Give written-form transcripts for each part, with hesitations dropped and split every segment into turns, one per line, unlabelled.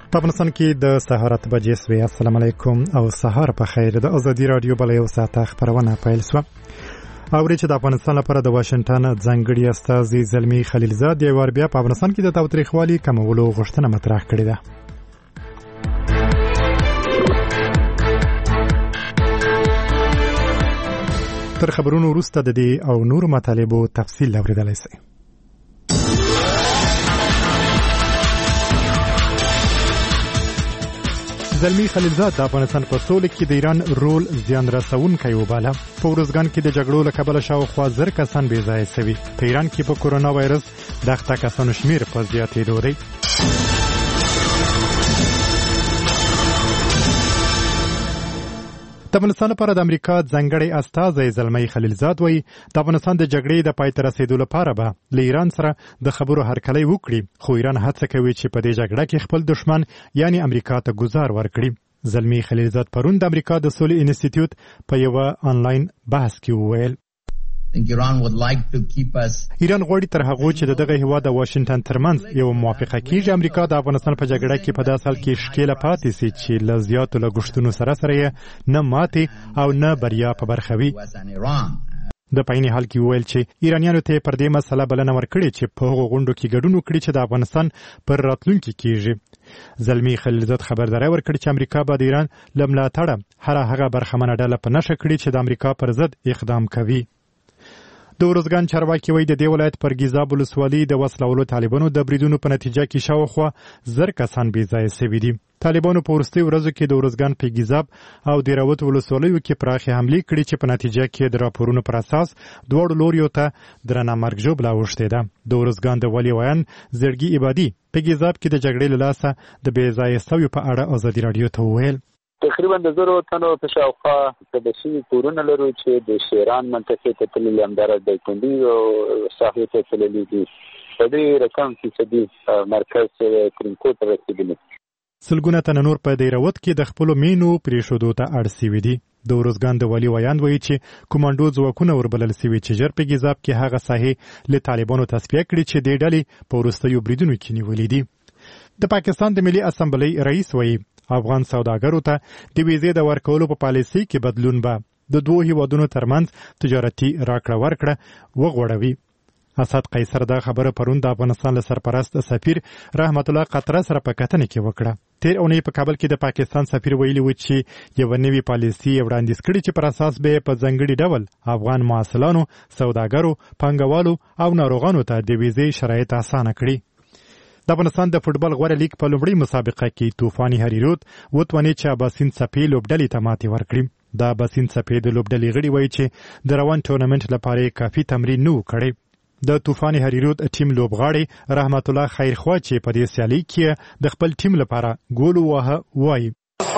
په افغانستان کې د سهار 8 بجې سوي. السلام علیکم او سهار په خیر. د ازادي رادیو بل یو ساعته خبرونه پیل شوه. اوري چې د افغانستان لپاره د واشنگټن ځانګړي استازي زلمی خلیلزاد یو ور بیا په افغانستان کې د تاوتریخوالي کمولو غوښتنه مطرح کړې ده. تر خبرونو وروسته د دې او نور مطالبو تفصیل اوریدلای شئ. زلمی خلیلزاد د افغانستان په سوله کې د ایران رول زیان رسونکی وباله. په ارزګان کې د جګړو له کبله شاوخوا 1000 کسان بې ځایه شوي. په ایران کې په کورونا وایرس د اخته کسانو شمیر په زیاتېدو دی. د افغانستان لپاره د امریکا ځانګړی استازی زلمی خلیلزاد وایي د افغانستان د جګړې د پای ته رسیدو لپاره به له ایران سره د خبرو هرکلی وکړي، خو ایران هڅه کوي چې په دې جګړه کې خپل دښمن یعنی امریکا ته ګزار ورکړي. زلمی خلیلزاد پرون د امریکا د سولې انسټیټیوټ په یو آنلاین بحث کې وویل ایران غواړي تر هغه چې دغه هیواد د واشنگټن ترمنځ یو موافقه کیږي امریکا د افغانستان په جګړه کې په داسې حال کې شکیله پاتې سي چې له زیاتو لګښتونو سره نه ماتې او نه بریا په برخه وي. د پایني حال کې وویل چې ایرانیانو ته پر دې مسله بلنه ورکړي چې په هغو غونډو کې ګډون وکړي چې د افغانستان پر راتلونکي کیږي. زلمی خلیلزاد خبرداری ورکړي چې امریکا به د ایران له ملاتړه هغه برخمنه ډله په نښه کړي چې د امریکا پر ضد اقدام کوي. د ارزګان چارواکي وایي د دې ولایت پر ګیزاب ولسوالۍ د وسلوالو طالبانو د بریدونو په نتیجه کې شاوخوا 1000 کسان بې ځایه شوي دي. طالبانو په وروستیو ورځو کې د ارزګان په ګیزاب او دیراوت ولسوالیو کې پراخې حملې کړې چې په نتیجه کې د راپورونو پر اساس دواړو لوریو ته درنه مرګ ژوبله اوښتې ده. د ارزګان د ولي ویان زړګي عبادي په ګیزاب کې د جګړې له لاسه د بې ځایه شویو په اړه ازادي راډیو ته وویل
تقریبا د 1000 تنو په شاوخوا د شي کورونه لرو چې د شیران منطقې ته تللي همدارس د کندي او ساحې ته تللي دي. په دې رقم فیصدي مرکز کرینکو ته رسیدلی.
سلګونه تنه نور په دیراوت کې د خپلو مینو پرېښودو ته اړ سوي دي. د ارزګان د ولي ویان وایي چې کومانډو ځواکونه وربلل سوي چې ژر په ګیزاب کې هغه ساحې له طالبانو تصفیه کړي چې دې ډلې په وروستیو بریدونو کې نیولې دي. د پاکستان د ملي اسمبلی رئیس وایي افغان سوداګرو ته د ویزې د ورکولو په پالیسۍ کې بدلون به د دوه هیوادونو ترمنځ تجارتي راکړه ورکړه وغوړوي. اسد قیصر دا خبره پرون د افغانستان له سرپرست سفیر رحمت الله قطره سره په کتنه کې وکړه. تیر اونۍ په کابل کې د پاکستان سفیر ویلي و چې یو نوی پالیسي وړاندیز کړي چې پر اساس به په ځانګړي ډول افغان محصلانو، سوداګرو، پانګوالو او ناروغانو ته د ویزې شرایط اسانه کړي. د افغانستان د فوټبال غوره لیګ په لومړۍ مسابقه کې طوفاني هریرود وتوانید چې اباسین څپې لوبډلې ته ماتې ورکړي. د اباسین څپې د لوبډلې غړي وایي چې د روان ټورنمنټ لپاره کافي تمرین نه و کړی. د طوفاني هریرود ټیم لوبغاړی رحمت الله خیرخوا چې په دې سیالۍ کې د خپل ټیم لپاره ګول وواهه وایي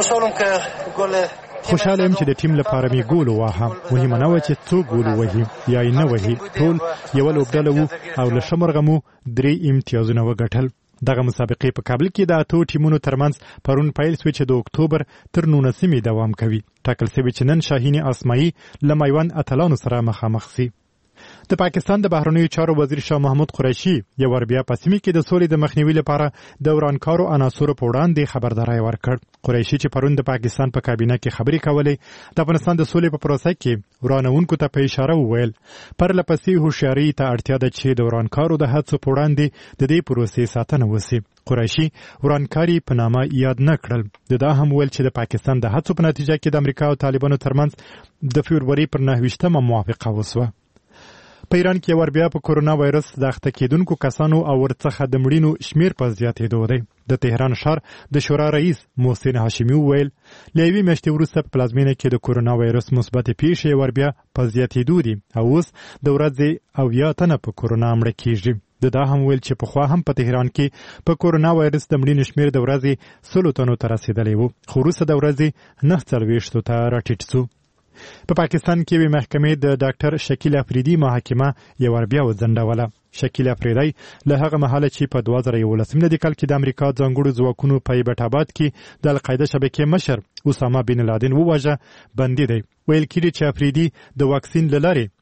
خوشاله یم چې د ټیم لپاره می ګول وواهه. مهمه نه وه چې څوک ګول ووهي یا یې نه وهي، ټول یوه لوبډله وو او له ښه مرغه مو 3 امتیازونه وګټل. دغه مسابقې په کابل کې د 8 ټیمونو ترمنځ پرون پیل شوې چې د اکتوبر تر 19 دوام کوي. ټاکل شوي چې نن شاهین اسماعی له میوند اتلانو سره مخامخ شي. د پاکستان د بهرنیو چارو وزیر شاه محمود قریشي یو ور بیا په سیمه کې د سولې د مخنیوي لپاره د ورانکارو عناصرو په وړاندې خبرداری ورکړ. قریشي چې پرون د پاکستان په کابینه کې خبرې کولې د افغانستان د سولې په پروسه کې ورانونکو ته په اشاره وویل پرلپسې هوښیاري ته اړتیا ده چې د ورانکارو د هڅو په وړاندې د دې پروسې ساتنه وشي. قریشي ورانکاري په نامه یاد نه کړل. دا هم ویل چې د پاکستان د هڅو په نتیجه کې د امریکا او طالبانو ترمنځ د فبروري پر 9 موافقه وشوه. په ایران کې ور بیا په کورونا وایرس د اخته کېدونکو کسانو او ورڅخه د مړینو شمیر په زیاتېدو دی. د تهران ښار د شورا رئیس محسن هاشمي وویل له یوې میاشتې وروسته په پلازمینه کې د کورونا وایرس مثبتې پیښې ور بیا په زیاتېدو دي او اوس د ورځې 90 تنه په کورونا مړه کېږي. دا هم ویل چې پخوا هم په تهران کې په کورونا وایرس د مړینو شمیر د ورځې 100 تنو ته رسېدلی و، خو وروسته د ورځې 49 ته راټیټ شو. په پاکستان کې وی محکمې د ډاکټر شکیل افریدي محاکمه یو ور بیا وځنډوله. شکیل افریدی له هغه مهاله چې په 2011 کال کې د امریکا ځانګړو ځواکونو په ایبټ آباد کې د القاعده شبکې مشر اسامه بن لادن وواژه بندي دی. ویل کېږي چې افریدي د واکسین له لارې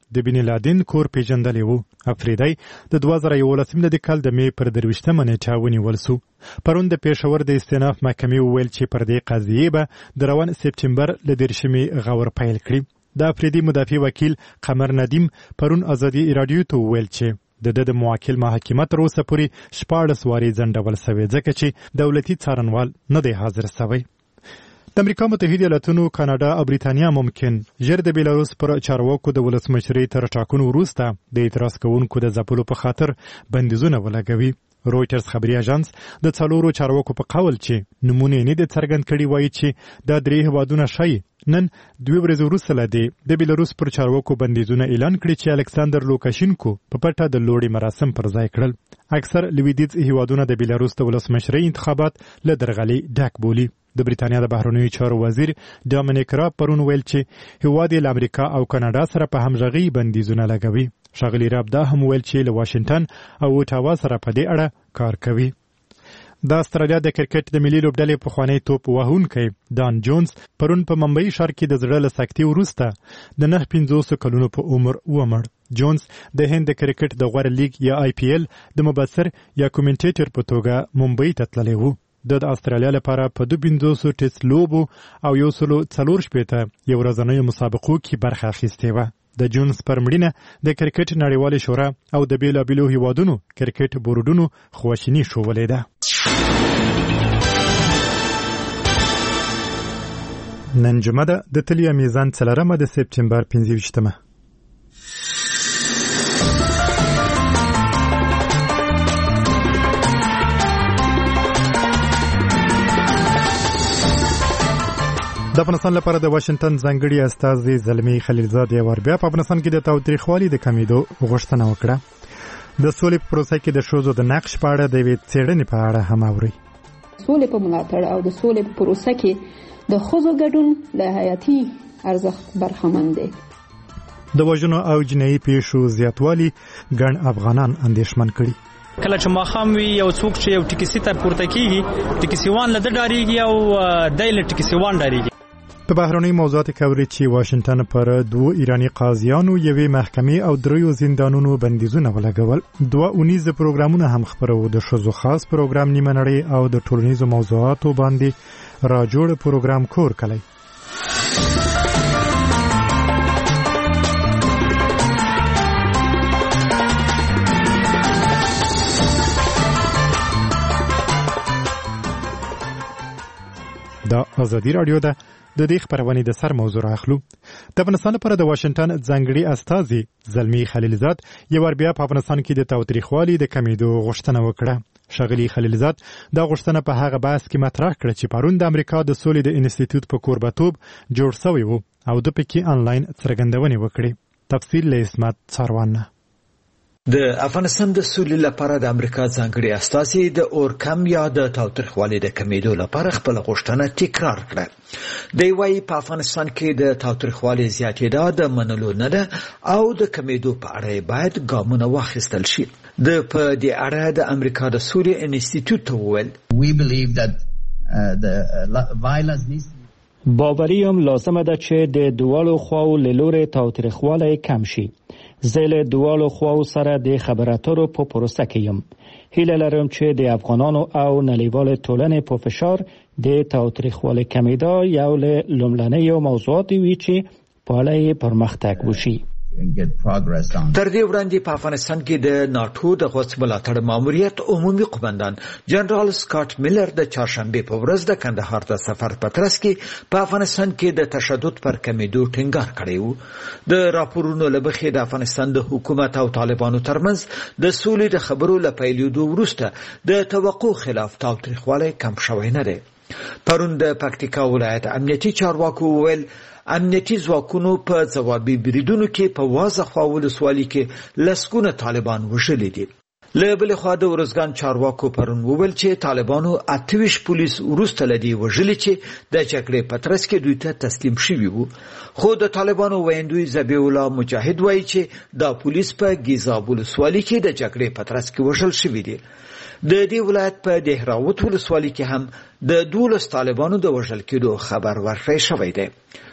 د بن لادن کور پیژندلی و. افریدی د 2011 کال د می پر 23 نیټه ونیول شو. پرون د پېښور د استئناف محکمې وویل چې پر دې قضیې به د روان سپټمبر ل 13 غور پیل کړي. د افریدي مدافع وکیل قمر ندیم پرون ازادي رادیو ته وویل چې د موکل محاکمه تر اوسه پورې 14 واري ځنډول شوی ځکه چې دولتي څارنوال نه دی حاضر شوی. د امریکا متحده ایالاتونو، کاناډا او بریتانیا ممکن ژر د بیلاروس پر چارواکو د ولسمشرۍ تر ټاکنو وروسته د اعتراض کوونکو د ځپلو په خاطر بندیزونه ولګوي. رویټرز خبري اژانس د څلورو چارواکو په قول چې نمونه نه د څرګند کړي وایي چې د درې هوادونو شي نن 2 ورځې وروسته د بیلاروس پر چارواکو بندیزونه اعلان کړي چې الکساندر لوکاشینکو په پټه د لوړې مراسم پر ځای کړل. اکثر لویدیځ هیوادونه د بیلاروس د ولسمشرۍ انتخابات له درغلي ډک بولي. د بریتانیا د بهرنیو چارو وزیر ډامینیک راب پرون ویل چې هیواد یې له امریکا او کاناډا سره په همغږي بندیزونه لګوي. ښاغلي راب دا هم ویل چې له واشنگټن او اوټاوا سره په دې اړه کار کوي. د استرالیا د کرکټ د ملي لوبډلې پخوانی توپ وهونکی ډان جونز پرون په ممبئی ښار کې د زړه له سکتې وروسته د 950 کلونو په عمر ومړ. جونز د هند د کرکټ د غوره لیګ یا IPL د مبصر یا کومنټیټر په توګه ممبئی ته تللی و. د استرالیا لپاره په 250 ټیسټ لوبو او 140 یو ورځنیو مسابقو کې برخه اخیستې وه. د جونز پر مړینه د کرکټ نړیوالې شورا او د بیلابیلو هیوادونو کرکټ بورډونو خواشیني ښوولې ده. نن جمعه ده د تلیا میزان 4 د سپټمبر 15. د افغانستان لپاره د واشنگټن ځانګړي استازي زلمي خلیلزاد یوار بیا په افغانستان کې د تاوتریخوالي د کمیدو غوښتنه وکړه. د سولې په پروسه کې د ښځو د نقش په اړه د یوې څېړنې په اړه هم اوري.
سولې په ملاتړ او د سولې په پروسه کې د ښځو ګډون د حیاتي ارزښت برخمن دی.
د وژنو او جنایي پیښو زیاتوالی ګڼ افغانان اندېښمن کړي.
کله چې ماخام وی یو څوک چې یو ټیکسي تر پورته کیږي ټیکسیوان له ډاریږي او دایله ټیکسیوان ډاریږي.
په بهرنۍ موضوعاتو کې اوري چې واشنگټن پر 2 ایرانی قاضیانو یوې محکمې او 3 زندانونو بندیزونه ولګول. 2 اونیز پروګرامونه هم خبرو. د ښځو خاص پروګرام نیمه نړۍ او د ټولنیزو موضوعاتو باندې راجوړ پروګرام کور کلی. دا ازادي رادیو ده. د دې خبرونه د سر موضوع اخلو. د افغانستان لپاره د واشنگټن ځانګړي استازي زلمي خلیلزاد یوار بیا په افغانستان کې د تاوتریخوالي د کمیدو غوښتنه وکړه. ښاغلي خلیلزاد دا غوښتنه په هغه بحث کې مطرح کړه چې پرون د امریکا د سولې د انسټیټیوټ په کوربتوب جوړ شوی و او د پکې آنلاین څرګندونې وکړي. تفصیل له اسمت څاروان.
د افغانستان د سولې لپاره د امریکا ځانګړي استازي د اورکم یا د تاوتریخوالي د کمیدو لپاره خپل غوښتنه تکرار کړه. دی وايي په افغانستان کې د تاوتریخوالي زیاتېدا د منلو نه ده او د کمیدو په اړه باید ګامونه واخیستل شي. د په دې اړه د امریکا د سولې انسټیټیوټ وویل
we believe that the violence needs
باوري هم لازمه ده چې د دوالو خواو له لوري تاوتریخوالی کم شي. زه له دوالو خواو سره د خبرو اترو په پروسه کې یم. هیله لرم چې د افغانانو او نړیوال ټولنې په فشار د تاوتریخوالي کمیدا یو له لومړنیو موضوعاتو وي چې په اړه یې پرمختګ وشي.
تر دې وړاندې په افغانستان کې د ناتو د غوڅ ملاتړ ماموریت عمومي قومندان جنرال سکاټ میلر د چهارشنبه په ورځ د کندهار د سفر په ترڅ کې په افغانستان کې د تشدد پر کمیدو ټینګار کړی و. د راپورونو له مخې د افغانستان د حکومت او طالبانو ترمنځ د سولې د خبرو له پیلېدو وروسته د توقع خلاف تاوتریخوالی کم شوی نه دی. پرون د پکتیکا ولایت امنیتي چارواکو وویل امنیتي ځواکونو په ځوابي بریدونو کې په واضح ولسوالۍ کې لسګونه طالبان وژلي دي. له بلې خوا د ورځګان چارواکو پرون وویل چې طالبانو 28 پولیس وروسته لدی وژلي چې د جګړې په ترڅ کې دوی ته تسلیم شوي وو. خو د طالبانو ویندوی ذبیح الله مجاهد وایي چې دا پولیس په ګیزاب ولسوالۍ کې د جګړې په ترڅ کې وژل شوي دي. د دې ولایت په دهراوت ولسوالۍ کې هم د 12 طالبانو د وژل کېدو خبر ورکړی شوی دی.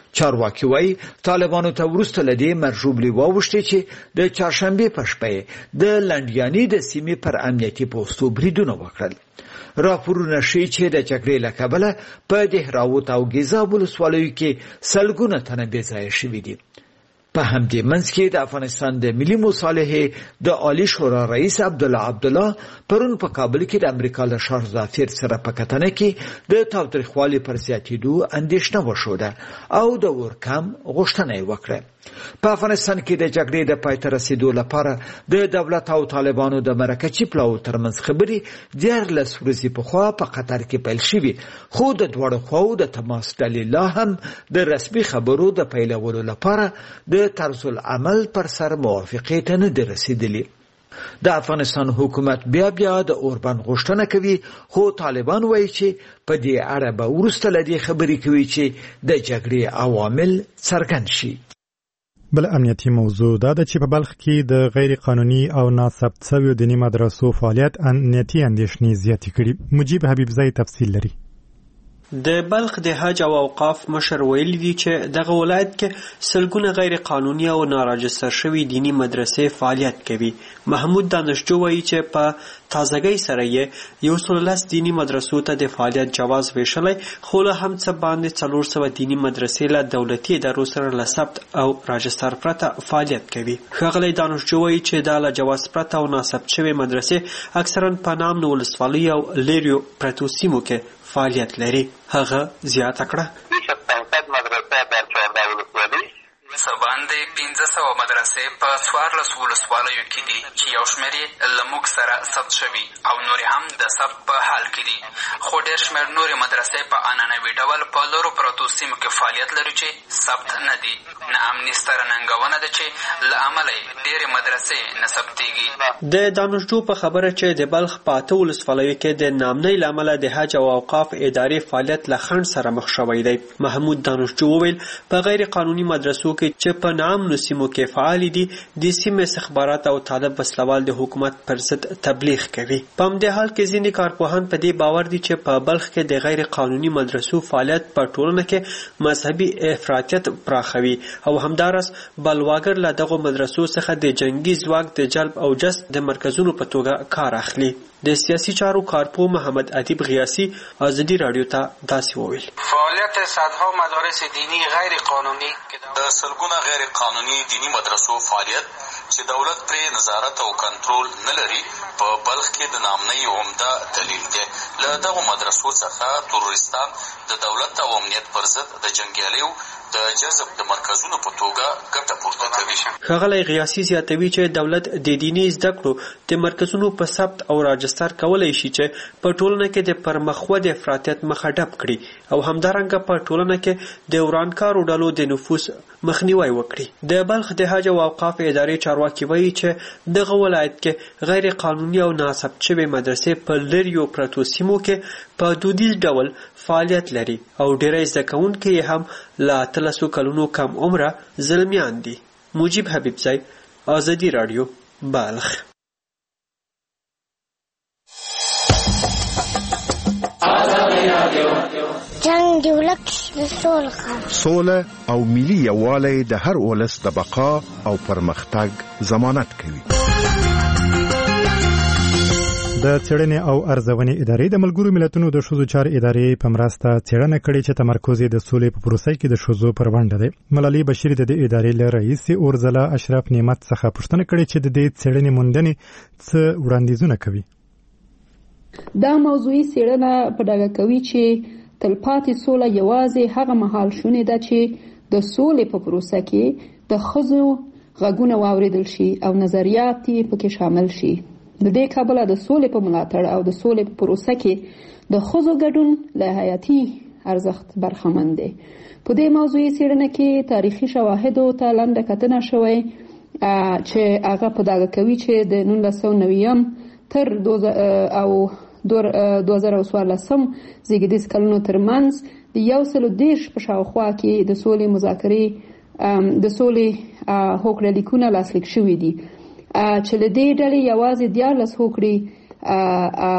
چارواکي وايي طالبانو ته وروسته لدی مرجوبلی واوښتي چې د چهارشنبه په شپه د لندیاني د سیمې پر امنیتي پوسټو بریدونه وکړل. راپورونه ښیي چې د جګړې له کبله په دهراوت او ګیزاب ولسوالیو کې سلګونه تنه بېځایه شوي دي. په همدې منځ کې د افغانستان د ملي مصالحې د عالی شورا رئیس عبدالله پرون په کابل کې د امریکا له شهرزاد سره په کتنه کې د تاوتریخوالي پر زیاتېدو اندېښنه وښوده او د ورکم غوښتنه یې وکړه. په افغانستان کې د جګړې د پای ته رسیدو لپاره د دولت او طالبانو د مرکزي پلاوو ترمنځ خبرې 14 ورځې پخوا په قطر کې پیل شوې، خو د دواړو خواو د تماس ډلې لا هم د رسمي خبرو د پیلولو لپاره د طرز العمل پر سر موافقې ته نه رسیدلې. د افغانستان حکومت بیا د اوربان غوښتنه کوي، خو طالبان وایي چې په دې اړه به وروسته له دې خبرې کوي چې د جګړې عوامل څرګند شي.
بل امنیتي موضوع دا ده چې په بلخ کې د غیر قانوني او ناثبت شویو دیني مدرسو فعالیت امنیتي اندېښنې زیاتې کړي. مجیب حبیبزی تفصیل لري.
د بلخ د حج او اوقاف مشر ویلي دي چې دغه ولایت کې سلګونه غیر قانوني او ناراجستر شوي دینی مدرسې فعالیت کوي. محمود دانشجو وایي چې په تازګۍ سره یې 110 دینی مدرسو ته د فعالیت جواز ویشلی، خو له هم څه باندې 400 دینی مدرسې له دولتي ادارو سره له ثبت او راجستر پرته فعالیت کوي. ښاغلی دانشجو وایي چې دا له جواز پرته او ناثبت شوې مدرسې اکثرا په نام ولسوالۍ او لیریو پرتو سیمو کې فعالیت لري. هغه زیاته کړه
باندې 1500 مدرسې په 14 ولسوالیو کې دي چې یو شمېر یې له موږ سره ثبت شوي او نورې هم د ثبت په حال کې دي، خو ډېر شمېر نورې مدرسې په عنعنوي ډول په لرو پرتو سیمو کې فعالیت لري چې ثبت نه دي. نه امني ستره ننګونه ده چې له امله یې ډېرې مدرسې نه ثبتېږي.
د دانشجو په خبره چې د بلخ په 8 ولسوالیو کې د نامنۍ له امله د حج او اوقاف ادارې فعالیت له خنډ سره مخ شوی دی. محمود دانشجو وویل په غیر قانوني مدرسو کې چې په نامنو سیمو کې فعال دي د سیمې استخبارات او طالب وسلوال د حکومت پر ضد تبلیغ کوي. په همدې حال کې ځینې کارپوهان په دې باور دي چې په بلخ کې د غیر قانوني مدرسو فعالیت په ټولنه کې مذهبي افراطیت پراخوي او همدارس بلواګر له دغو مدرسو څخه د جنگي ځواک د جلب او جذب د مرکزونو په توګه کار اخلي. د سیاسي چارو کارپوه محمد ادیب غیاسی ازادي رادیو ته داسې وویل:
فعالیت صدها مدارس دینی غیر قانوني د سلګونه غیر قانوني دینی مدرسو فعالیت چې دولت پرې نظارت او کنټرول نه لري په بلخ کې د نامنۍ عمده دلیل دی. له دغو مدرسو څخه تروریستان د دولت او امنیت پر ضد د جنګیالیو د جذب د مرکزونو په توګه ګټه پورته کوي.
ښاغلی غیاسی زیاتوي چې دولت د دیني زده کړو د مرکزونو په ثبت او راجستر کولی شي چې په ټولنه کې د پرمخود افراطیت مخه ډپ کړي او همدارنګه په ټولنه کې د ورانکارو ډلو د نفوذ مخنیوی وکړي. د بلخ د حج او اوقاف ادارې چارواکي وایي چې دغه ولایت کې غیر قانوني او ناثبت شوې مدرسې په لریو پرتو سیمو کې په دودیز ډول فعالیت لري او ډېری زده کوونکي یې هم له 13 کلونو کم عمره زلمیان دي. مجیب حبیبزی، ازادي رادیو، بلخ.
جنگ دی ولک سوله او ملي یووالی د هر ولس د بقا او پرمختګ ضمانت کوي.
د څېړنې او ارزونې ادارې د ملګرو ملتونو د ښځو چارې ادارې په مرسته څېړنه کړې چې تمرکز یې د سولې په پروسه کې د ښځو پر ونډه دی. ملالۍ بشیر د دې ادارې له رئیس اورزلا اشرف نعمت څخه پوښتنه کړې چې د دې څېړنې موندنې څه وړاندیزونه کوي.
دا موضوعي څېړنه په ډاګه کوي چې تلپاتې سوله یوازې هغه مهال شونې ده چې د سولې په پروسه کې د ښځو غږونه واورېدل شي او نظریات یې پکې شامل شي. د دې کبله د سولې په ملاتړ او د سولې په پروسه کې د ښځو ګډون له حیاتي ارزښت برخمن دی. په دې موضوعي څېړنه کې تاریخي شواهدو ته لنډه کتنه شوې چې هغه په ډاګه کوي چې د 1990 تر 2014 زیږدیز کلونو ترمنځ د 130 په شاوخوا کې د سولې مذاکرې د سولې هوکړه لیکونه لاسلیک شوي دي چې له دې ډلې یوازې 14 هوکړې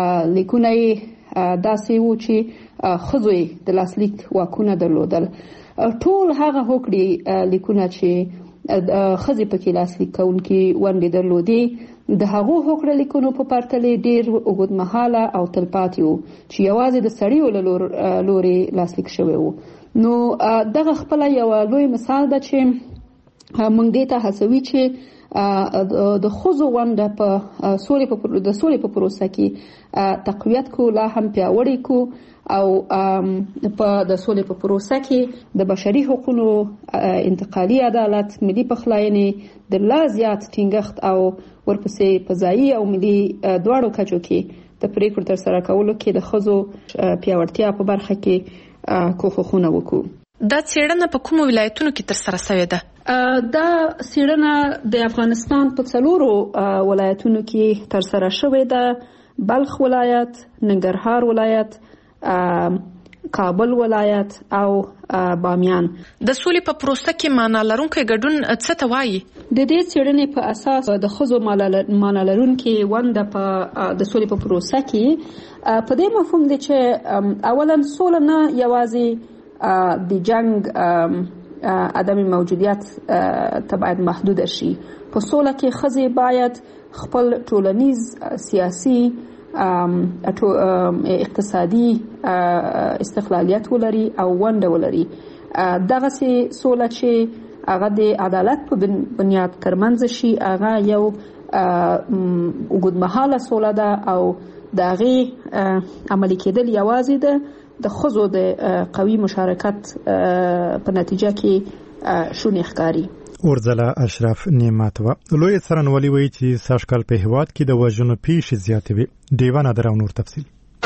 لیکونه داسې وو چې ښځو د لاسلیک واکونه درلودل. ټول هغه هوکړې لیکونه چې ښځې پکې لاسلیک کوونکي ونډې درلودې د هغو هوکړه لیکونو په پرتلې ډېر اوږدمهاله او تلپاتې وو چې یوازې د سړیو له لورې لاسلیک شوی وو. نو دغه خپله یوه لوی مثال ده چې موږ دې ته هڅوي چې د ښځو ونډه په سولې په پروسه کې تقویت کو، لا هم پیاوړې کو او په د سولې په پروسه کې د بشري حقوقو انتقالي عدالت، ملي پخلاینې د لا زیات ټینګښت او ورپسې په ځایي او ملي دواړو کچو کې د پریکړو ترسره کولو کې د ښځو پیاوړتیا په برخه کې کوښښونه وکړو.
دا څېړنه په کومو ولایتونو کې ترسره شوې ده؟
دا څېړنه د افغانستان په 4 ولایتونو کې ترسره شوې ده: بلخ ولایت، ننګرهار ولایت، کابل ولایت او بامیان.
د سولې په پروسه کې معنا لرونکی ګډون څه ته وایي؟
د دې څېړنې په اساس د ښځو معنا لرونکې ونډه په د سولې په پروسه کې په دې مفهوم دی چې اولا سوله نه یوازې د جنگ عدم موجودیت ته باید محدود شي. په سوله کې ښځې باید خپل ټولنیز، سیاسي، اقتصادي استقلالیت ولري او ونډه ولري. دغسې سوله چې هغه د عدالت په بنیاد ترمنځ شي، هغه یو اوږدمهاله سوله ده او د هغې عملي کېدل یوازې د ښځو د قوي مشارکت په نتیجه کې شونې ښکاري.
ورزله اشرف نعمتوه لوی څارنوالي وایي چې سږکال په هېواد کې د وژنو پیښې زیاتې وې. ډیوه نادر او نور تفصیل.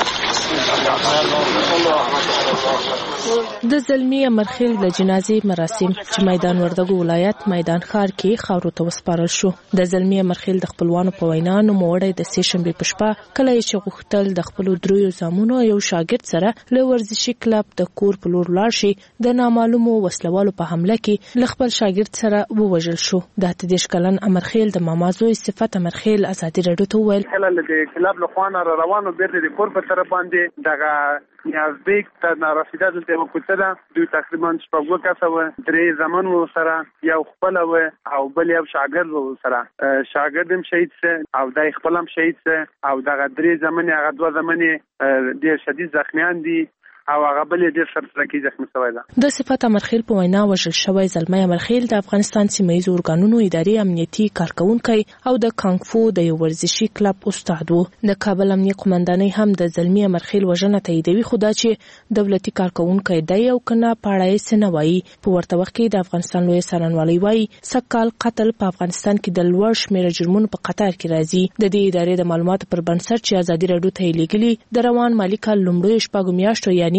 د زلمی امرخیل د جنازې مراسم چې میدان وردګو ولایت میدان ښار کې خاورو ته وسپارل شو. د زلمی امرخیل د خپلوانو په وینا نوموړی د سې شنبې په شپه کله چې غوښتل د خپلو 3 زامنو یو شاګرد سره له ورزشي کلب د کور په لور لاړ شي، د نامعلومو وسلوالو په حمله کې له خپل شاګرد سره ووژل شو. د 23 کلن امرخیل د ماما زوی صفت امرخیل ازادي راډیو ته وویل
کله د کلب له خوا نه روانو بیرته د کور په طرف باندې دغه نیازبیک ته نارسیده دلته یو کوڅه ده، دوی تقریبا 4 کسه وه، 3 زامن وو سره، یو خپله وه او بل یو شاګرد وو سره. شاګرد هم شهید سه او دی خپل هم شهید سه او دغه 3 زامن هغه 2 زامن ډېر شدید زخمیان دي او هغه بل ډېر سرسرکي زخمی شوی ده.
د صفت امرخیل په وینا وژل شوی زلمی امرخیل د افغانستان سیمه‌ییز ارګانونو اداري امنیتي کارکونکی او د کانګفو د یو ورزشي کلب استاد وو. د کابل امنیه قومندانۍ هم د زلمی امرخیل وژنه تاییدوي، خو دا چې دولتي کارکونکی دی او کنه پاړه یې نه وایي. په ورته وخت کې د افغانستان لوی څارنوالي وایي سږکال قتل په افغانستان کې د لوړ شمېره جرمونو په قطار کې راځي. د دې ادارې د معلوماتو پر بنسټ چې ازادي راډیو ته یې لیږلي د روان مالي کال لومړیو 4 میاشتو یعنی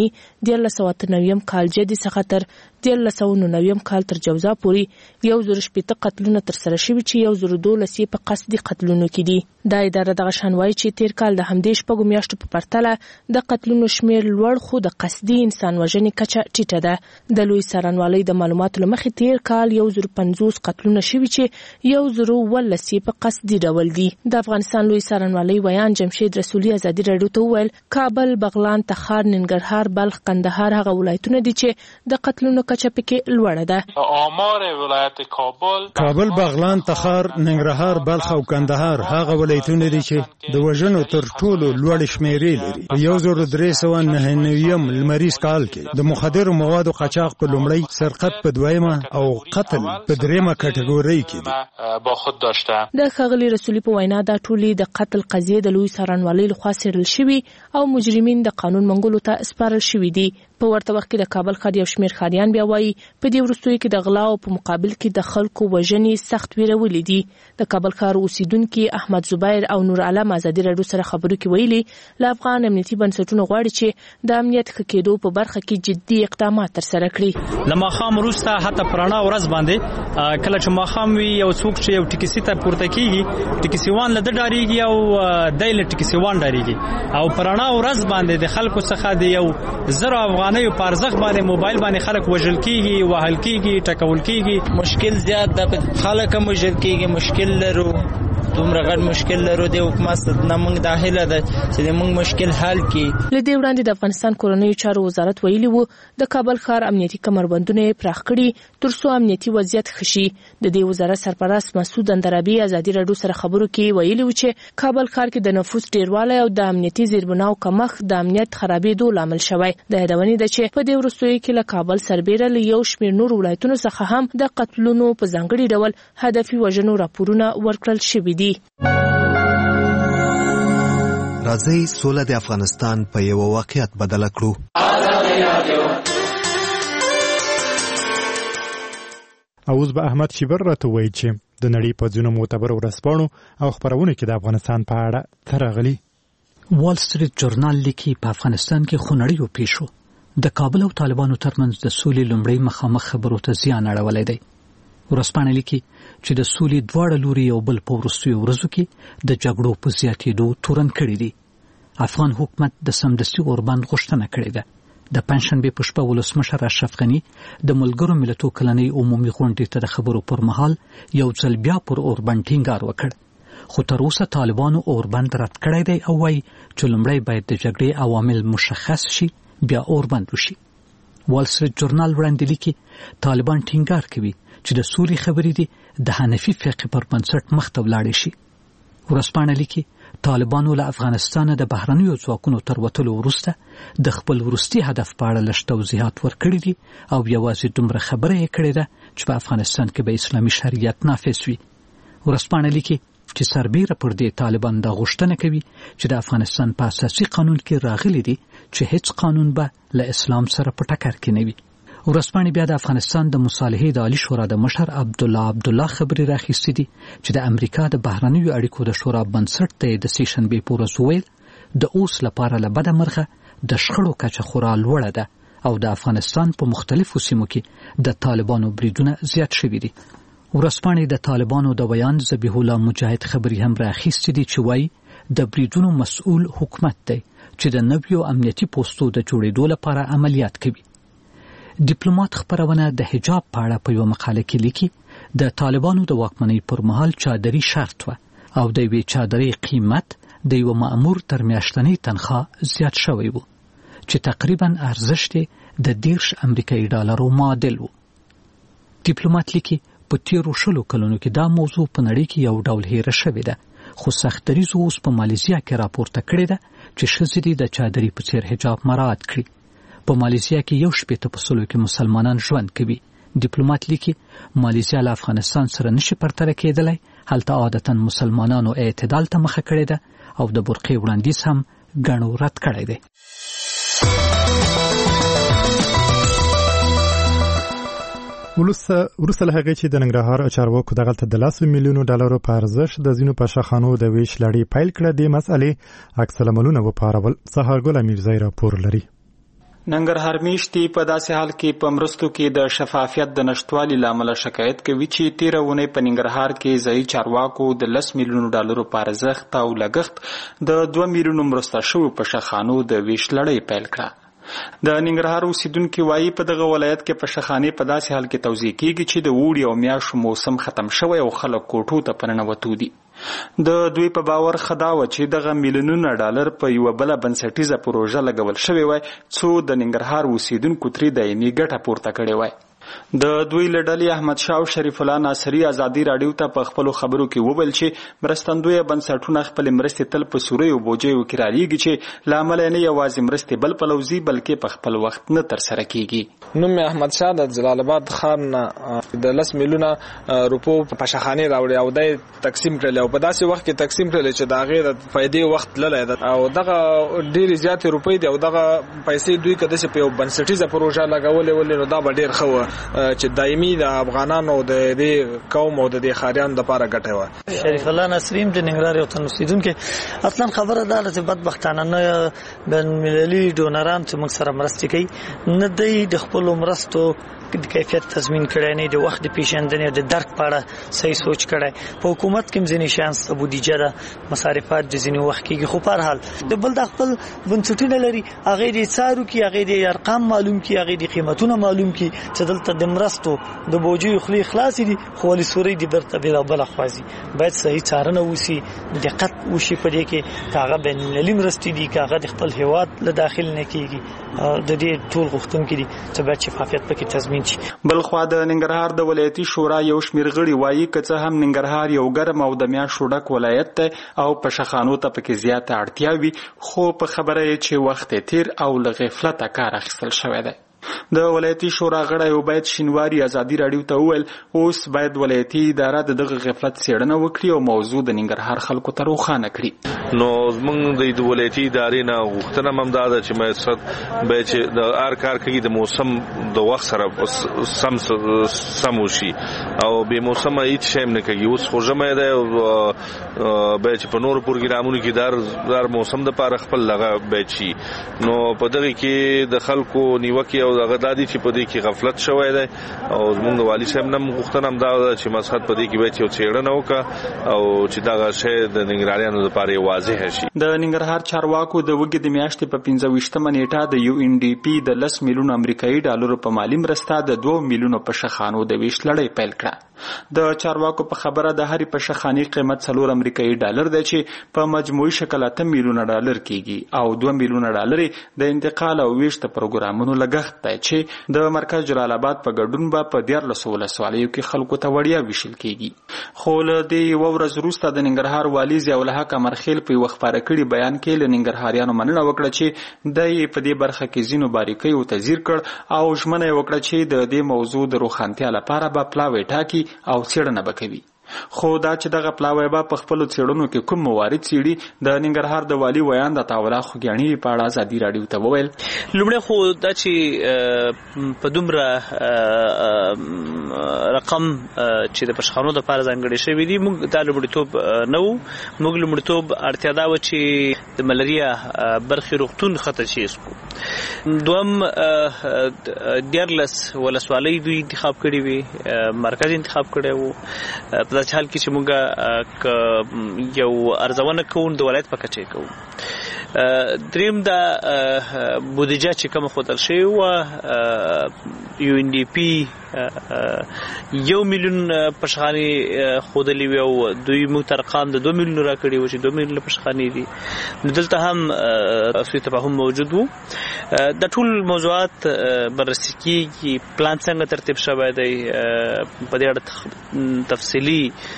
1998 کال جدي څخه تر 1999 کال تر جوزا پورې 118 قتلونه ترسره شوي چې 112 په قصدي قتلونو کې دي. دا اداره دغه شان وایي چې تیر کال د همدې 4 میاشتو په پرتله د قتلونو شمیر لوړ، خو د قصدي انسان وژنې کچه ټیټه ده. د لوی څارنوالۍ د معلوماتو له مخې تیر کال 150 قتلونه شوي چې 112 په قصدي ډول دي. د افغانستان لوی څارنوالۍ ویان جمشید رسولي ازادي راډیو ته وویل کابل، بغلان، تخار، ننګرهار، بلخ، کندهار هغه ولایتونه دي چې د قتلونو کچه پکې لوړه ده.
آمار ولایت
کابل، بغلان، تخار، ننګرهار، بلخ او کندهار هغه ولایتونه دي چې د وژنو تر ټولو لوړ شمیرې لري. په 1399 لمریز کال کې د مخدرو موادو قاچاق په لومړی، سرقت په 2مه او قتل په 3مه کټګورۍ کې دي.
با خود داشته.
د ښاغلي رسولي په وینا دا ټولې د قتل قضیې د لوی څارنوالۍ لخوا څېړل شوي او مجرمین د قانون منګولو ته سپارل شوي دي. په ورته وخت کې د کابل ښار یو شمېر ښاریان بیا وایي په دې وروستیو کې د غلاو په مقابل کې د خلکو وژنې سخت ویرولې دي. د کابل ښار اوسیدونکي احمد زبیر او نور علم ازادي راډیو سره خبرو کې ویلي له افغان امنیتي بنسټونو غواړي چې د امنیت ښه کېدو په برخه کې جدي اقدامات ترسره کړي.
له ماښام وروسته حتی په رڼا ورځ باندې کله چې ماښام وي یو څوک چې یو ټیکسي ته پورته کېږي، ټیکسیوان له ده ډارېږي او دی له ټیکسیوان ډارېږي او په رڼا ورځ باندې د خلکو څخه د یو 1000 افغانیو په ارزښت باندې موبایل باندې خلک وژل کېږي، وهل کېږي، ټکول کېږي.
مشکل زیات ده، خلک هم وژل کېږي، مشکل لرو دومره غټ مشکل لرو د حکومت نه موږ د هیله ده چې موږ مشکل حل کړي.
لدې وړاندې د افغانستان کورنیو چارو وزارت ویلي وو د کابل ښار امنیتي کمربندونه پراخ کړي ترڅو امنیتي وضعیت ښه شي. د دې وزارت سرپرست مسعود اندرابي ازادي راډیو سره خبرو کې ویلي و چې کابل ښار کې د نفوس ډیروالی او د امنیتي زیربناو کمښت د امنیت خرابېدو لامل شوی. د یادونې ده چې په دې وروستیو کې له کابل سربېره له یو شمېر نور ولایتونو څخه هم د قتلونو په ځانګړي ډول هدفي وژنو راپورونه ورکړل شوي دي.
راځئ سوله د افغانستان په یو واقعیت بدل کړو.
اوس به احمد شیبر راته وایي چې د نړۍ په ځینو معتبرو ورځپاڼو او خپرونو کې د افغانستان په اړه څه راغلي.
وال سټریټ جورنال لیکي په افغانستان کې خونړیو پیښو د کابل او طالبانو ترمنځ د سولې لومړی مخامخ خبرو ته زیان اړولی دی. ورځپاڼه لیکي چې د سولې دواړه لوري یو بل په وروستیو ورځو کې د جګړو په زیاتېدو تورن کړي دي. افغان حکومت د سمدستي اوربند غوښتنه کړې ده. د پنځشنبې په شپه ولسمشر اشرف غني د ملګرو ملتونو کلنۍ عمومي غونډې ته د خبرو پر مهال یو ځل بیا پر اوربند ټینګار وکړ. خو تر اوسه طالبانو اوربند رد کړی دی او وایي چې لومړی باید د جګړې عوامل مشخص شي بیا اوربند وشي. وال سټریټ جورنال وړاندې لیکي طالبان ټینګار کوي چې د سولې خبرې دي د حنفي فقه پر بنسټ مخ ته ولاړې شي. ورځپاڼه لیکي طالبانو له افغانستان د بهرنیو ځواکونو تر وتلو وروسته د خپل وروستي هدف په اړه لږ توضیحات ورکړي دي او یوازې دومره خبره یې کړې ده چې په افغانستان کې به اسلامي شریعت نافذ وي. ورځپاڼه لیکي چې سربېره پر دې طالبان دا غوښتنه کوي چې د افغانستان په اساسي قانون کې راغلي دي چې هیڅ قانون به له اسلام سره په ټکر کې نه وي. ورځپاڼې بیا د افغانستان د مصالحې د عالی شورا د مشر عبدالله خبرې راخیستې دي چې د امریکا د بهرنیو اړیکو د شورا بنسټ ته د سیشنبې په ورځ وویل د اوس لپاره له بده مرغه د شخړو کچه خورا لوړه ده او د افغانستان په مختلفو سیمو کې د طالبانو بریدونه زیات شوي دي. ورځپاڼې د طالبانو د ویان ذبیح الله مجاهد خبرې هم راخیستې دي چې وایي د بریدونو مسؤل حکومت دی چې د نویو امنیتي پوستو د جوړېدو لپاره عملیات کوي. ډیپلوماټ خبرونه د حجاب په اړه په یو مقاله کې لیکي د طالبانو د واکمنۍ پر مهال چادري شرط و او د یوې چادرۍ قیمت د یو مأمور تر میاشتنۍ تنخواه زیات شوی و چې تقریبا ارزښت د 10 امریکایي ډالرو معادل و. ډیپلوماټ لیکي په تیرو 20 کلونو کې دا موضوع په نړۍ کې یو ډول هیره شوې ده خو سختدریزو اوس په مالیزیا کې راپورته کړې ده چې ښځې د چادري په څیر حجاب مراعات کړي. په مالیزیا کې 1.8% کې مسلمانان ژوند کوي. ډیپلوماټ لیکي مالیزیا له افغانستان سره نشي پرتله کېدلی. هلته عادتا مسلمانانو اعتدال ته مخه کړې ده او د برقې وړاندیز هم ګڼو رد کړی دی.
وروسته له هغې چې د ننګرهار چارواکو دغلته د 10 میلیونو ډالرو په ارزښت د ځینو پاشخانو د ویش لړۍ پیل کړه، د مسئلې عکس العملونه وپارول. سهارګل امیرزی راپور لري.
ننګرهار میشتي په داسې حال کې په مرستو کې د شفافیت د نشټوالي لامل شکایت کوي چې 13 ونې په ننګرهار کې ځایي چارواکو د 10 میلیونو ډالرو په ارزښت او لګښت د 2 میلیونو مرسته شوو پاشخانو د ویش لړۍ پیل کړه. د ننګرهار اوسیدونکو وایي په دغه ولایت کې پاشخانې په داسې حال کې توزیع کیږي چې د اوړي او میاشتو موسم ختم شوی او خلک کوټو ته پننوتو دي. د دوی په باور خداوه چې دغه میلیونونه ډالر په یو بل بنسټیزه پروژه لګول شوی وای څو د ننګرهار اوسیدونکو ترې دایمي ګټه پورته کړې وای. د دوی لډلې احمد شاه او شریف الله ناصری ازادي راډیو ته په خپل خبرو کې وویل چې مرستندوی بنسټونه خپل مرستې تل په سوري او بوجيو کې رالیږي چې لامل نه یوازې مرستې بل پلوزي بلکې په خپل وخت نه تر سره کیږي.
نوم احمد شاه د جلال آباد ښار نه د 10 میلیونه روپو په شخانه راوړي او د تقسیم کړل او په داسې وخت کې تقسیم کړل چې دا غیر فائدې وخت للی او دغه ډېر زیات روپۍ دی او دغه پیسې دوی کده چې په یو بنسټیزه پروژه لګولې ولې نو دا ډېر خو چې دایمي د افغانانو د دې قوم او د دې خاریانو لپاره ګټه و.
شریف الله نصریم د ننګرهار یو تنوسیدونکو اصلا خبره ده چې بدبختانه نه بین المللي ډونران چې موږ سره مرستې کوي نه دی د خپل مرستو د کیفیت تضمین کړی نه، د وخت د پیژندنې د درک په اړه صحیح سوچ کړی. په حکومت کې ځینې شیان بودیجه ده، مصارفات د ځینې وخت کېږي، خو په هر حال د بل د خپل بنسټونه لري، هغه د څارو کې، هغه د ارقام معلوم کې، هغه د قیمتونه معلوم کې چې دلته د مرستو د بوجي خلی خلاص دي، خو ولې سوري د برته بل خوازي. باید صحیح څارنه وشي، دقت وشي په دې کې، کاغه بین المللي مرستې دي، کاغه د خپل هیواد له داخل نه کېږي، د دې ټول غوښتونکي دي چې باید شفافیت پکې تضمین شي.
بل خو د ننګرهار د ولایتي شورا یو شمیر غړي وایي که هم ننګرهار یو ګرم او د میاشتو ډک ولایت دی او په شخانو ته پکې زیاته اړتیا وي، خو په خبره یې چې وخت تیر او له غفلته کار اخیستل شوی دی. د ولایتي شورا غړی عبید شینواری ازادي راډیو ته وویل اوس باید ولایتي اداره دغه غفلت څېړنه وکړي او موضوع د ننګرهار خلکو ته روښانه کړي.
نو زموږ د ولایتي ادارې نه غوښتنه هم دا ده چې مقصد به چې د هر کار کوي د موسم د وخت سره سم وشي او به موسم هیڅ شی نه کوي. اوس خو ژمی دی او به چې په نورو پروګرامونو کې در موسم دپاره خپل دغه بیت شي، نو په دغه کې د خلکو نیوکې او دغه دادي چې په دې کې غفلت شوی دی او زموږ د والي صاحب نه غوښتنه هم دا ده چې مقصد په دې کې باید یو څېړنه وکړه او چې دغه شی د ننګرهاریانو لپاره واضح شي.
د ننګرهار چارواکو د وګړي د میاشتې په 25مه نیټه د UNDP د 10 میلیون امریکایي ډالرو په مالی مرسته د 2 میلیونو په شخانو د ویش لړۍ پیل کړه. د چارواکو په خبره د هرې په شخاني قیمت 4 امریکایي ډالر دی چې په مجموعي شکل 8 میلیونه ډالر کېږي او 2 میلیونه ډالر د انتقال او ویش د پروګرامونو لګښت دی چې د مرکز جلال آباد په ګډون به په 14 ولسوالیو کې خلکو ته وړیا ویشل کېږي. خو له دې یوه ورځ وروسته د ننګرهار والي ضیاء الحق امرخیل په یوه خپاره کړي بیان کې له ننګرهاریانو مننه وکړه چې د یې په دې برخه کې ځینو باریکیو تذیر کړ او ژمنه یې وکړه چې د دې موضوع د روښانتیا لپاره به پلاوی ټاکي او څېړنه به کوي. خو دا چې دغه پلاوی به په خپلو څېړنو کې کوم موارد څېړي، د ننګرهار د والي ویان د عطاالله خوږیاڼي په اړه ازادي راډیو ته وویل
لومړی خو دا چې په دومره رقم چې د پشخانو دپاره ځانګړی شوي دي، موږ دا لومړیتوب نه و. موږ لومړیتوب اړتیا دا وه چې د ملریا برخې روغتون خطه چیز کړو. دوم 14 ولسوالۍ دوی انتخاب کړي وي، مرکز انتخاب کړی و. په داسې حال کې چې موږ یو ارزونه کوو د ولایت په کچه کوو. دریم دا بودیجه چې کومه ښودل شوې وه UNDP 1 میلیون پشخانې ښودلې وې او دوی موږ ته رقم د 2 میلیونو راکړي وو چې 2 میلیونه پشخانې دي. نو دلته هم سوی تفاهم موجود وو. د ټول موضوعات بررسي کېږي، پلان څنګه ترتیب شوی دی، په دې اړه تفصیلي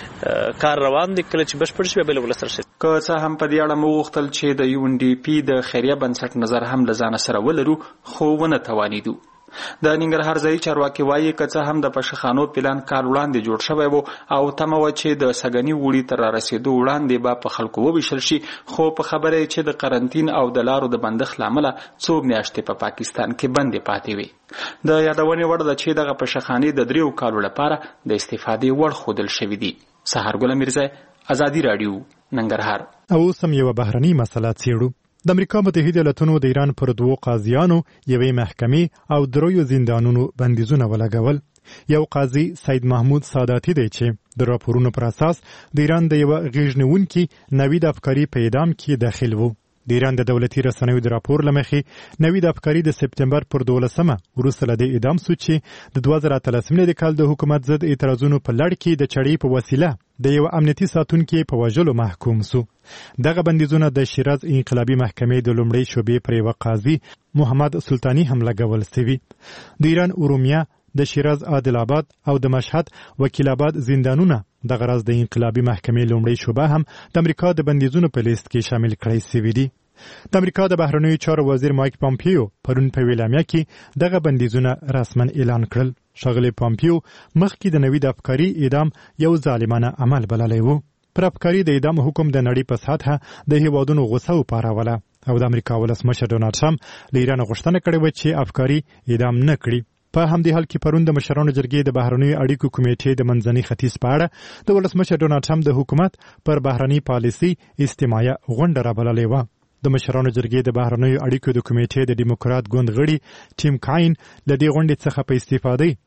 کار روان دی. کله چې بشپړ شي بیا ولس راشي.
که څه هم په دې اړه مو غوښتل چې د UNDP د خیریه بنسټ نظر هم له ځانه سره ولرو، خو ونه توانیدو. د ننګرهار ځایي چارواکي وایي که څه هم د پشخانو پلان کال وړاندې جوړ شوی و او تمه وه چې د سږني اوړي تر رارسېدو وړاندې به په خلکو وویشل شي، خو په خبره یې چې د قرنطین او د لارو د بندښت له امله څو میاشتې په پاکستان کې بندې پاتې وي. د یادونې وړ ده چې دغه پشخانې د 3 کالو لپاره د استفادې وړ ښودل شوي دي. سهارګل میرزا، ازادي راډیو، ننګرهار.
او سم یو بهرنۍ مسله څېړو. د امریکا متحده ایالاتونو د ایران پر 2 قاضیانو، یوې محکمې او 3 زندانونو بندیزونه ولګول. یو قاضي سید محمود ساداتي دی چې د راپورونو پر اساس د ایران د یوه غېږنیونکي نوید افکاري په اعدام کې داخل و. د ایران د دولتي رسنیو د راپور له مخې نوید افکاري د سپتمبر پر 12 وروسته له دې اعدام شو چې د 2013 کال د حکومت ضد اعتراضونو په لړ کې د چړې په وسیله د یو امنیتي ساتونکي په وژلو محکوم شو. دغه بندیزونه د شیراز انقلابي محکمې د لومړۍ شعبې پر یوه قاضي محمد سلطاني هم لګول شوي. د ایران ارومیه، د شیراز عادل آباد او د مشهد وکیل آباد زندانونه د غرض د انقلابي محکمې لومړۍ شعبه هم د امریکا د بندیزونو په لیست کې شامل کړی شوي دي. د امریکا د بهرنیو چارو وزیر مایک پامپیو پرون په ویلامیا کې دغه بندیزونه رسما اعلان کړل. ښاغلی پامپیو مخکې د نوید افکاري اعدام یو ظالمانه عمل بللی و. پر افکاري د اعدام حکم د نړۍ په سطحه د هیوادونو غوسه وپاروله او د امریکا ولسمشر ډونالډ ټرمپ له ایران غوښتنه کړې وه چې افکاري اعدام نه کړي. په همدې حال کې پرون د مشرانو جرګې د بهرنیو اړیکو کمیټې د منځني ختیځ په اړه د ولسمشر ډونالډ ټرمپ د حکومت پر بهرنۍ پالیسۍ اجتماعي غونډه رابللې وه. د مشرانو جرګې د بهرنیو اړیکو د کمیټې د ډیموکرات ګوند غړي ټیم کاین له دې غونډې څخه په استفادې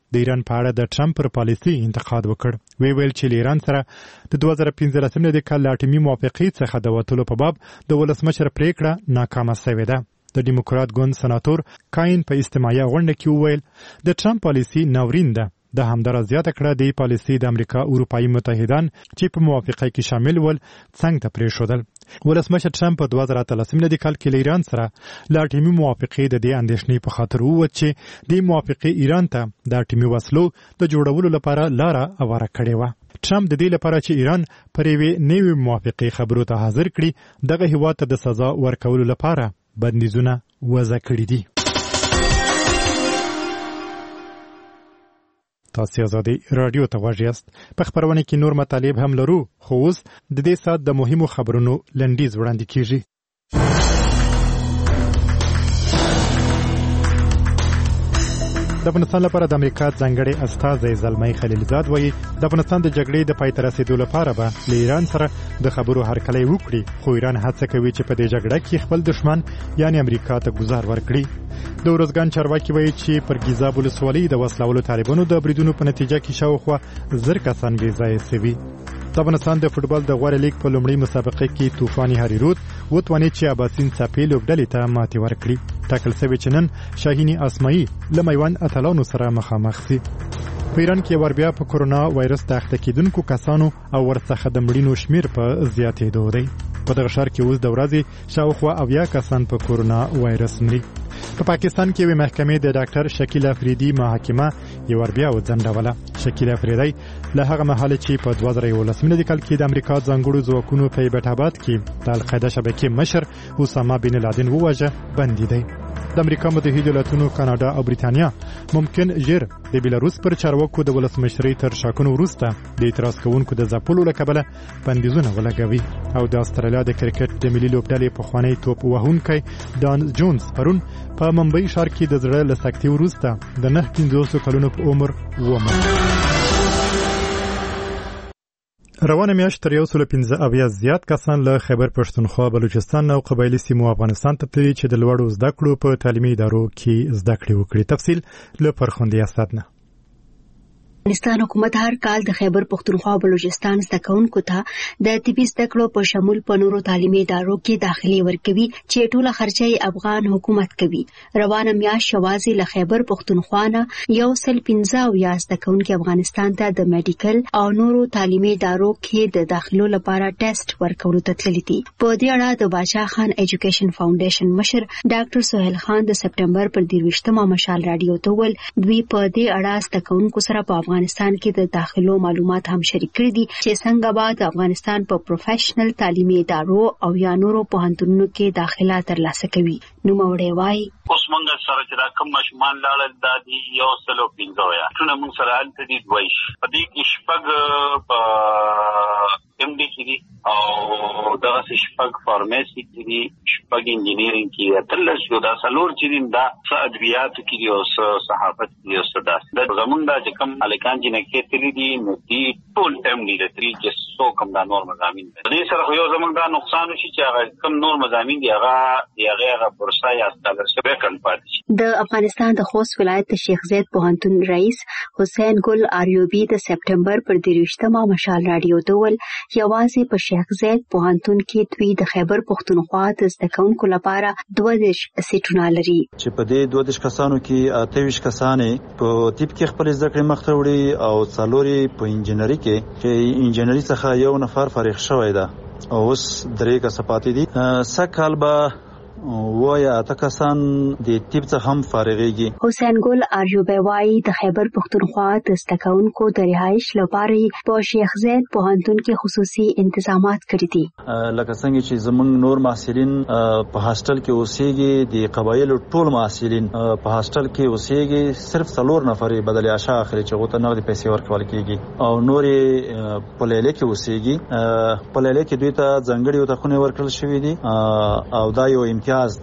د ایران په اړه د ټرمپ پر پالیسي انتقاد وکړ. ویل چې ایران سره د 2015 کال لا اټومي موافقې څخه د وټولو په باب د ولسمشر پریکړه ناکامه شوې ده. د ډیموکرات ګوند سناتور کاین په استماعي غونډه کې وویل د ټرمپ پالیسي ناورین ده. د همدارا زیاته کړه د پالیسي د امریکا اروپایي متحدان چې په موافقه کې شامل ول څنګه ته پریښودل. ولسمشر ټرمپ په 2013 کال کې ایران سره لا اټومي موافقې د دې اندېښنې په خاطر ووت چې د موافقې ایران ته د اټومي وسلو د جوړولو لپاره لاره هواره کړې وه. ټرمپ د دې لپاره چې ایران پر یوې نوې موافقې خبرو ته حاضر کړي دغه هیواد ته د سزا ورکولو لپاره بندیزونه وضع کړي دي. تاسو آزادي رادیو ته غواړئ یاست. په خبرونه کې نور مطالب هم لرو خو اوس د دې سات د مهمو خبرونو لنډیز وړاندې کیږي. د افغانستان لپاره د امریکا ځانګړي استازی زلمی خلیلزاد وایي د افغانستان د جګړې د پای ته رسیدو لپاره به له ایران سره د خبرو هرکلی وکړي خو ایران هڅه کوي چې په دې جګړه کې خپل دښمن یعنی امریکا ته گزار ورکړي. د ورځګان چارواکي وایي چې پر ګیزاب ولسوالۍ د وسلوالو طالبانو د بریدونو په نتیجه کې شاوخوا 1000 کسان بې ځایه شوي. د افغانستان د فوټبال د غوره لیګ په لومړۍ مسابقه کې طوفاني هریرود وتوانید چې اباسین څپې لوبډلې ته ماتې ورکړي. ټاکل شوی چې نن شاهیني اسماعي له میوند اتلانو سره مخامخ شي. په ایران کې وربیا په کورونا وایرس د اخته کېدونکو کسانو او ورڅخه د مړینو شمیر په زیاتېدو دی. په دغه ښار کې اوس د ورځې شاوخوا 70 کسان په کورونا وایرس مري. په پاکستان کې یوې محکمې د ډاکټر شکیل افریدي محاکمه یو وربیا وځنډوله. شکیل افریدي له هغه مهاله چې په 2011 کال کې د امریکا ځانګړو ځواکونو په ایبټ آباد کې د القاعده شبکې مشر اسامه بن لادن وواژه بندي دی. د امریکا متحده ایالاتونو، کاناډا او بریتانیا ممکن ژر د بیلاروس پر چارواکو د ولسمشرۍ تر شاکنو وروسته د اعتراض کوونکو د ځپلو له کبله بندیزونه ولګوي. او د استرالیا د کرکټ د ملي لوبډلې پخوانی توپ وهونکی ډان جونز پرون په ممبئی ښار کې د زړه له سکتې وروسته د 9 کلونو په عمر ومړ. روانه میاشت تر 115 زیات کسان له خیبر پښتونخوا، بلوچستان او قبایلی سیمو افغانستان ته تللي چې د لوړو زده کړو په تعلیمي ادارو کې زده کړې وکړي. تفصیل له فرخندې اساتنه.
افغانستان حکومت هر کال د خیبر پښتونخوا او بلوچستان زده کوونکو ته د طبي زده کړو په شمول په نورو تعلیمي ادارو کې داخلي ورکوي چې ټوله خرچه افغان حکومت کوي. روانه میاشت یوازې له خیبر پښتونخوا نه 115 زده کوونکي افغانستان ته د میډیکل او نورو تعلیمي ادارو کې د داخلو لپاره ټیسټ ورکولو ته تللي دي. په دې اړه د باچا خان ایجوکیشن فاونډیشن مشر ډاکټر سهیل خان د سپټمبر پر 23 مشال رادیو ته ویل دوی په دې اړه زده کوونکو سره په افغانستان کې د داخلو معلومات هم شریک کړي دي چې څنګه به د افغانستان په پروفیشنل تعلیمي ادارو او یا نورو پوهنتونونو کې داخله ترلاسه کوي. نو موړې وای
اوس مونږ سره چې دا کوم ماشومان لاړل دا دي 115 ټول مونږ سره الته دي دوی په دې کې شپږ په ام ډي کې دي او دا شپږ فارماسي کې دي، شپږ انجینیرینګ کې، اتلس یو دا سلور چې دي دا ادبیات کې دي او صحافت کې او صداس د زمونږ دا چې کوم الکان چې نه کې تللی دي نو دي ټول ام ډي لري چې څو کوم دا نور مضامین دي. دې سره یو زمونږ دا نقصان شي چې هغه کوم نور مضامین دي هغه پرسا یا سکالرشپ کن پاتې.
د افغانستان د خوست ولایت شیخ زید پوهنتون رئیس حسین ګل آریوبی د سپټمبر پر 23 مشال رادیو ته ویل یوازې په شیخ زید پوهنتون کې دوی د خیبر پښتونخوا د زده کوونکو لپاره 22 سیټونه لري
چې په دې 22 کسانو کې 28 کسانې په طب کې خپل زده کړې مخ ته وړي او څلوري په انجینری کې چې انجینری څخه یو نفر فارغ شوی ده او اوس درې کسه پاتې دي. سکهال به وایا تکسان د طب څخه هم فارغيږي.
حسین ګل آریوبی وايي د خیبر پښتونخوا د زده کوونکو د رهایش لپاره په شیخ زید پوهنتون کې خصوصي انتظامات کړی دي.
لکه څنګه چې زمونږ نور محصلین په هاستل کې اوسېږي، د قبایلو ټول محصلین په هاستل کې اوسېږي، صرف 4 نفر بدل عشاء اخري چې غوته نغدي پیسې ورکول کیږي او نورې په لیله کې اوسېږي. په لیله کې دوی ته ځانګړي وتخونه ورکړل شوې دي او دا یو امتیاز ده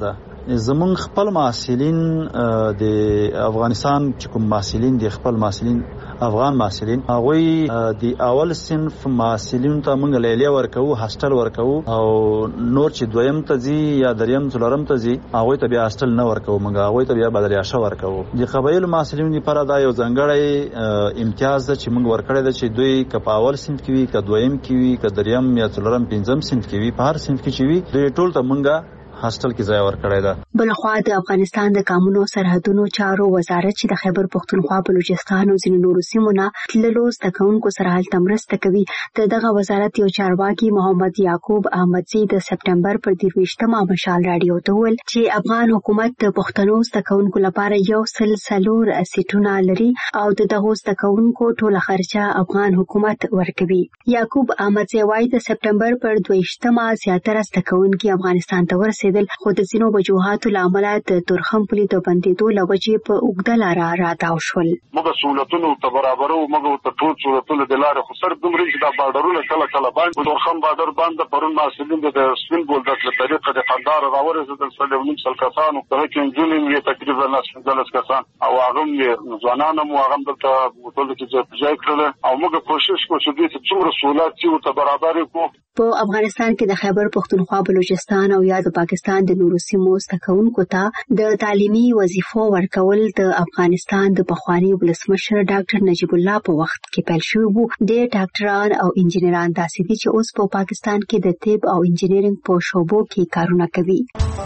زمونږ خپل محصلین د افغانستان چې کوم محصلین دي خپل محصلین افغان محصلین هغه د اول صنف محصلین ته موږ لیلیه ورکو هاستل ورکو او نور چې دویم ته ځي یا دریم څلورم ته ځي هغه ته بیا هاستل نه ورکو موږ هغه ته بیا بدل عاشه ورکو د قبایل محصلین لپاره دا یو ځانګړی امتیاز ده چې موږ ورکړی ده چې دوی که په اول صنف کې وي که دویم کې وي که دریم یا څلورم پنځم صنف کې وي په هر صنف کې چې وي دوی ټول ته موږ هاستل کې ځای ورکړی ده.
بلخوا د افغانستان د قانونو سرحدونو چارو وزارت چې د خیبر پښتونخوا بلوچستان او ځینو نورو سیمو نه تللو زده کوونکو سره هلته مرسته کوي. دغه وزارت یو چارواکي محمد یعقوب احمدزي د سپټمبر پر 23مه مشال رادیو ته وویل چې افغان حکومت د پښتنو زده کوونکو لپاره 140 سیټونه لري او دغه زده کوونکو ټوله خرچه افغان حکومت ورکوي. یعقوب احمدزي وايي د سپټمبر پر 23مه زیاتره زده کوونکي افغانستان ته ورسېدل خو د ځینو وجوهاتو له امله د تورخم پولې د بندېدو له وجې په اوږده لاره راتاو شول.
موږ سهولتونو ته برابرو موږ ته ټول سهولتونه د لارې خو سر دومره چې دا بارډرونه کله کله باندې تورخم بارډر باندې پرون محصلین د سپین بولدک له طریقه د قندهار راورسېدل 3.5 کسانو هغه کې نجونې یې تقریبا 19 کسان او هغه یې ځوانان هم هغه دلته ټول کې ځای کړل او موږ کوشش کوو چې دې څومره سهولت چې ته برابر کړو.
په افغانستان کې د خیبر پښتونخوا بلوچستان او یا د پاکستان د نورو سیمو زده کوونکو ته د تعلیمي وظیفو ورکول د افغانستان د پخواني ولسمشر ډاکټر نجیب الله په وخت کې پیل شوی وو. د ډاکټران او انجنیران داسې دي چې اوس په پاکستان کې د طب او انجنیرینګ په شعبو کې کارونه کوي.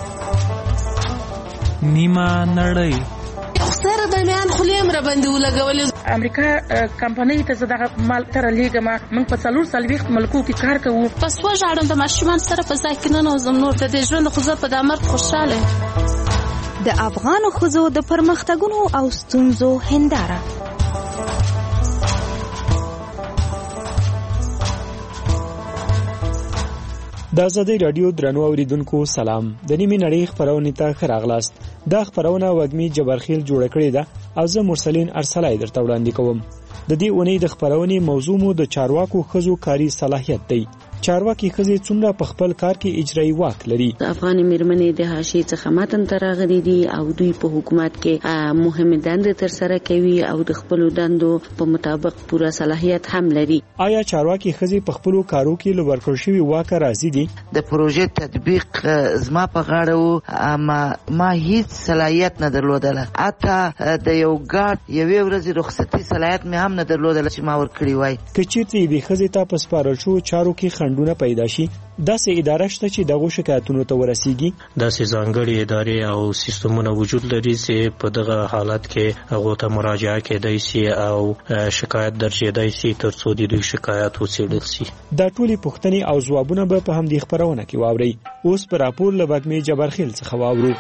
نیمه نړۍ
سره د میان خلیم را باندې ولګولې.
امریکا کمپنۍ ته زداغه مال تر لېګه ما موږ په 4 ملکو کې کار کوو.
پس وژاړم د ماشومان سره په ځای کې نه نوزم نور د دې ژوند خو زه په دامر خوشاله.
د افغان ښځو د پرمختګونو او ستونزو هنداره.
د ازادۍ رادیو درنو اوریدونکو سلام. د نیمې نړۍ خبرونه ته ښه راغلاست. دا خبرونه وګمی جبرخیل جوړ کړی ده او زه مرسلین ارسلای درته وړاندې کوم. د دې اونۍ د خبرونه موضوع مو د چارواکو خزو کاری صلاحیت دی. چارواکي خزي څومره په خپل کار کې اجرایي واک لري.
افغان میرمنې د حاشیې څخه متن تراغلي دي او دوی په حکومت کې مهمه دندې تر سره کوي او د خپل دندو په مطابق پوره صلاحیت هم لري.
آیا چارواکي خزي په خپل کارو کې لورکړ شوی واک راځي دي؟
د پروژې تطبیق زما په غاړه وو ما هیڅ صلاحیت نه درلودله. اته د یو ګارد یوې ورځې رخصتي صلاحیت مې هم نه درلودله چې ما ورکړی وای.
کچېرته به خزي ته په سپارل شو چارو کې خندونه پیدا شي داسې اداره شته چې دغه شکایتونو ته ورسیږي.
داسې ځانګړي ادارې او سیستمونه وجود لري چې په دغه حالت کې هغه ته مراجعه کېدای شي او شکایت درجېدای شي ترڅو د دوی شکایت وڅېړل شي.
دا ټولې پوښتنې او ځوابونه به په همدې خبرونه کې واورئ. اوس په راپور له وګمې جبرخیل څخه واورو.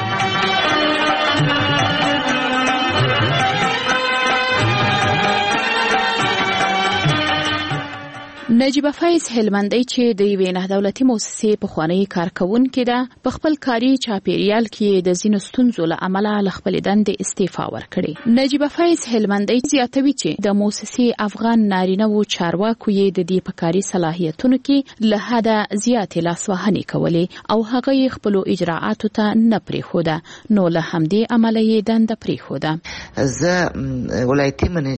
نجیبه فیض هلمندی چې د یوې نه دولتي مؤسسې پخوانی کارکونکې ده په خپل کاري چاپیریال کې د ځینو ستونزو له امله له خپلې دندې استعفا ورکړې. نجیبه فیض هلمندی زیاتوي چې د مؤسسې افغان نارینه و چارواکو یې د دې په کاري صلاحیتونو کې له حده زیاتې لاسوهنې کولې او هغه یې خپلو اجراعاتو ته نه پرېښوده نو له همدې امله یې دنده پرېښوده.
زه ولایتي